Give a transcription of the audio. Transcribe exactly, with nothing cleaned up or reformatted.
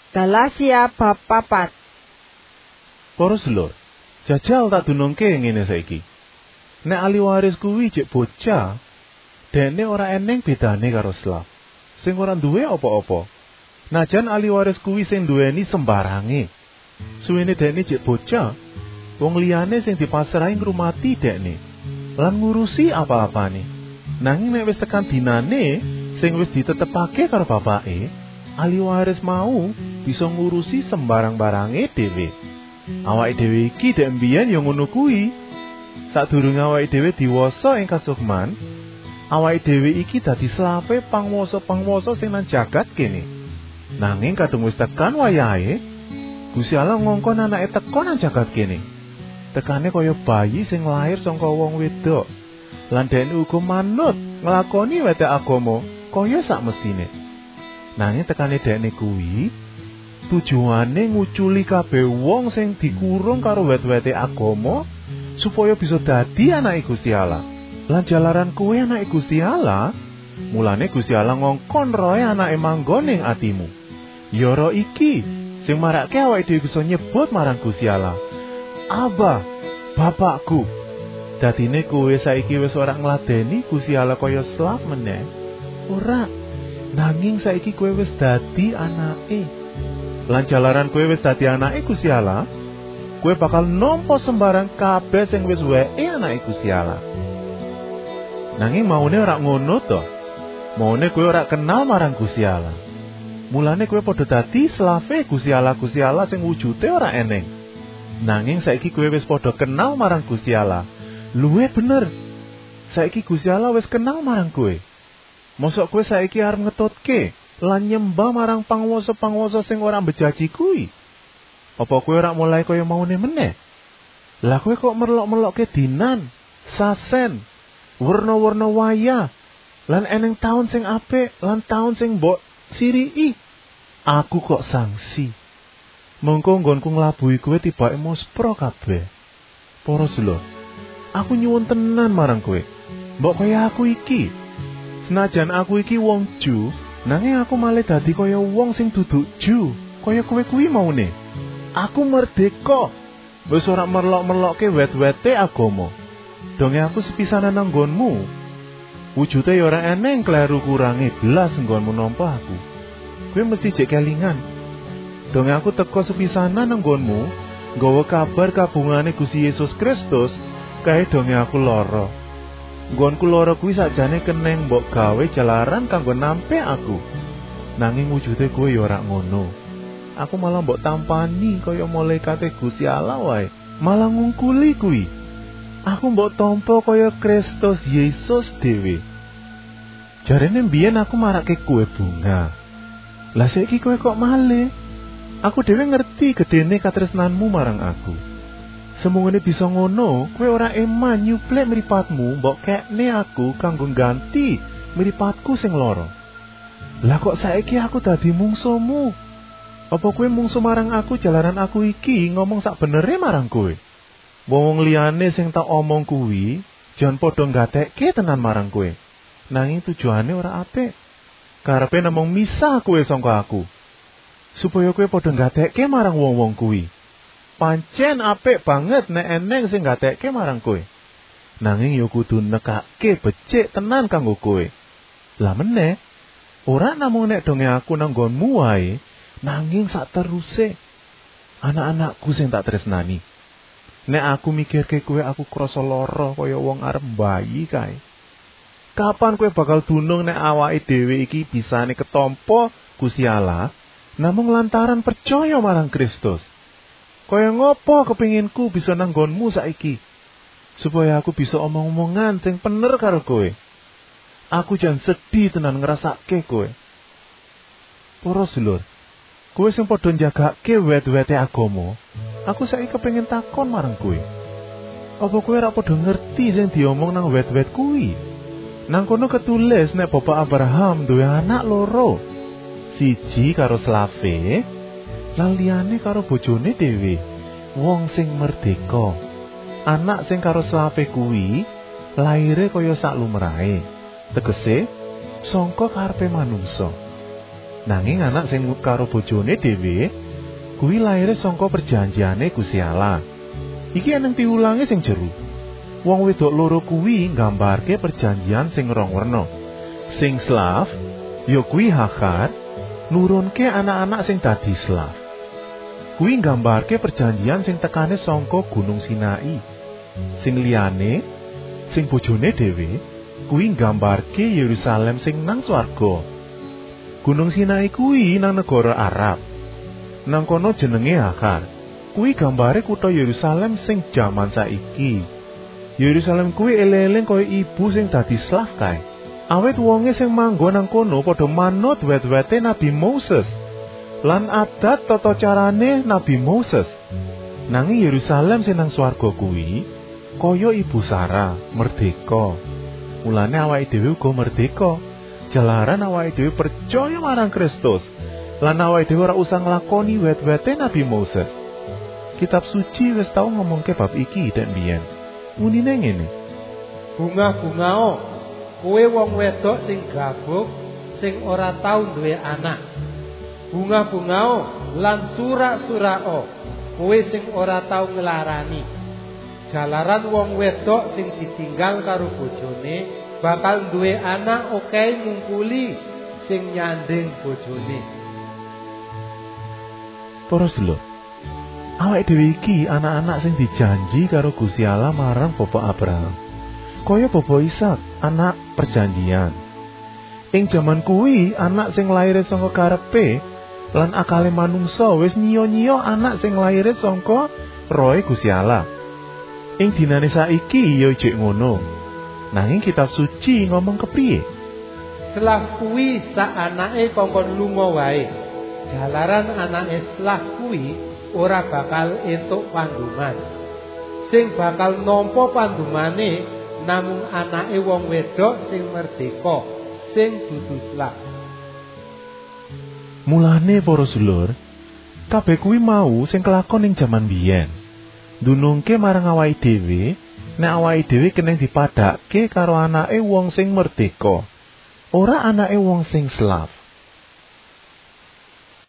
Galatia bab papat. Para sedulur, jajal tak dunungke ngene saiki. Nek ahli waris kuwi jek bocah, dene ora eneng bedane karo slaf sing ora duwe apa-apa. Najan ahli waris kuwi sing duweni sembarange. Suwene dene jek bocah, wong liyane sing dipasrahi ngrumati dekne lan ngurusi apa-apane. Nanging nek wis tekan dinane sing wis ditetepake karo bapake, ahli waris mau bisa ngurusi sembarang-barange dhewe. Awake dhewe iki dek mbiyen ya ngono kuwi. Sadurunge awake dhewe diwasa ing kasukman, awake dhewe iki dadi slafe pangwasa-pangwasa sing nang jagat kene. Nanging kadung wis tekan wayahe, Gusti Allah ngongkon anake teka nang jagat kene. Tekane kaya bayi sing lahir saka wong wedok. Lan dhekne uga manut nglakoni wetek agama kaya sak mestine. Nanging tekane dhekne kuwi tujuane nguculi kabeh wong sing dikurung karo wet-wete agama supaya bisa dadi anake Gusti Allah. Lan jalaran kuwi anake Gusti Allah, mulane Gusti Allah ngongkon roe anake manggon ing atimu. Ya roh iki sing marake awake dhewe bisa nyebut marang Gusti Allah, Aba, Bapakku. Dadine kowe saiki wis ora ngladeni Gusti Allah kaya slaf meneh. Ora, nanging saiki kowe wis dadi anake. Lan jalaran kowe wis dadi anake Gusti Allah, kowe bakal nampa sembarang kabeh sing wis weke anake Gusti Allah. Nanging maune ora ngono to. Maune kowe ora kenal marang Gusti Allah. Mulane kowe padha dadi slafe Gusti Allah, Gusti Allah sing wujude ora eneng. Nanging saiki kowe wis padha kenal marang Gusti Allah. Luwe bener. Saiki Gusti Allah wis kenal marang kowe. Mosok kowe saiki arep ngetutke lan nyembah marang pangwasa-pangwasa sing ora mbejaji kuwi? Apa kowe ora mulai kaya maune meneh? Lah kowe kok merlok-merlokke dinan, sasen, werna-werna wayah, lan eneng taun sing apik, lan taun sing mbok siriki. Aku kok sangsi. Mengko nggonku nglabuhi kowe tibake mospro kabeh. Para sedulur, aku nyuwun tenan marang kowe. Mbok kaya aku iki. Senajan aku iki wong Ju, nanging aku malah dadi kaya wong sing dudu Ju, kaya kowe kuwi maune. Aku merdeka. Wis ora merlok-merlokke wet-wete agama. Donge aku sepisanan nang nggonmu. Wujude ya ora eneng kleru kurange blas nggonmu nampa aku. Kowe mesti jek kelingan. Donge aku teka sepisanan nang nggonmu, nggawa kabar kabungane Gusti Yesus Kristus, kae donge aku lara. Nggonku lara kuwi sakjane keneng mbok gawe jalaran kanggo nampe aku. Nanging wujude kowe ya ora ngono. Aku malah mbok tampani kaya malaikate Gusti Allah wae. Malah ngungkuli kuwi. Aku mbok tampa kaya Kristus Yesus dhewe. Jarene mbiyen aku marake kowe bunga. Lah saiki kowe kok malih? Aku dhewe ngerti gedene katresnanmu marang aku. Semungene bisa ngono, kowe ora eman nyuplek mripatmu mbok kekne aku kanggo ganti mripatku sing lara. Lah kok saiki aku dadi mungsuhmu? Apa kowe mungsuh marang aku jalaran aku iki ngomong sak benere marang kowe? Wong liyane sing tak omong kuwi jan padha nggatekke tenan marang kowe. Nanging tujuane ora apik. Karepe namung misah kowe sangka aku. Supaya kowe padha nggatekke marang wong-wong kuwi. Pancen apik banget nek eneng sing nggatekke marang kowe. Nanging ya kudu nekake becik tenan kanggo kowe. Lah meneh, ora namung nek donge aku nang nggonmu wae, nanging sak teruse anak-anakku sing tak tresnani. Nek aku mikirke kowe aku krasa lara kaya wong arep bayi kae. Kapan kowe bakal dunung nek awake dhewe iki bisane ketampa Gusti Allah namung lantaran percaya marang Kristus? Kaya ngopo kepinginku bisa nang nggonmu saiki? Supaya aku bisa omong-omongan sing bener karo kowe. Aku jan sedih tenan ngrasake kowe. Para sedulur, kowe sing padha njagake wet-wete agama, aku saiki kepengin takon marang kowe. Apa kowe ora padha ngerti sing diomong nang wet-wet kuwi? Nang kono ketulis nek Bapak Abraham duwe anak loro. Siji karo slafe, lan liyane karo bojone dhewe, wong sing merdeka. Anak sing karo slafe kuwi laire kaya sak lumrahe, tegese sangka karepe manungsa. Nanging anak sing karo bojone dhewe kuwi laire saka perjanjiane Gusti Allah. Iki eneng piwulange sing jero. Wong wedok loro kuwi nggambarke perjanjian sing rong werna. Sing slav ya kuwi Hagar nurunke anak-anak sing dadi slav. Kuwi nggambarke perjanjian sing tekane saka Gunung Sinai. Sing liyane sing bojone dhewe kuwi nggambarke Yerusalem sing nang swarga. Gunung Sinai kuwi nang negara Arab. Nang kono jenenge Hagar. Kuwi gambare kutha Yerusalem sing jaman saiki. Yerusalem kuwi eleng-eleng kaya ibu sing dadi slav kae. Awit wonge sing manggon nang kono padha manut wet-wete Nabi Moses lan adat tata carane Nabi Moses. Nanging Yerusalem sing nang swarga kuwi kaya ibu Sarah, merdeka. Mulane awake dhewe uga merdeka. Jalaran awake dhewe percaya marang Kristus. Lan awake dhewe ora usah nglakoni wet-wete Nabi Moses. Kitab suci wis tau ngomongke bab iki dek mbiyen. Unine ngene. Bunga-bungao, kowe wong wedok sing gabuk sing ora tau duwe anak. Bunga-bungao lan surak-surao, kowe sing ora tau nglarani. Jalaran wong wedok sing ditinggal karo bojone bakal duwe anak okehe ngungkuli sing nyanding bojone. Para sedulur, awake dhewe iki anak-anak sing dijanji karo Gusti Allah marang Bapak Abraham. Kaya Bapak Ishak, anak perjanjian. Ing jaman kuwi anak sing laire saka karepe lan akale manungsa wis nyiya-nyiya anak sing laire saka rohe Gusti Allah. Ing dinane saiki ya jek ngono. Nanging kitab suci ngomong kepriye? Slav kuwi sak anake kongkon lunga wae. Jalaran anake slav kuwi ora bakal entuk pandhuman. Sing bakal nampa pandhumane namung anake wong wedok sing merdeka, sing dudu slav. Mulane para sedulur, kabeh kuwi mau sing kelakon ing jaman biyen. Dunungke marang awake dhewe, nek awake dhewe kena dipadhake karo anake wong sing merdeka, ora anake wong sing slav.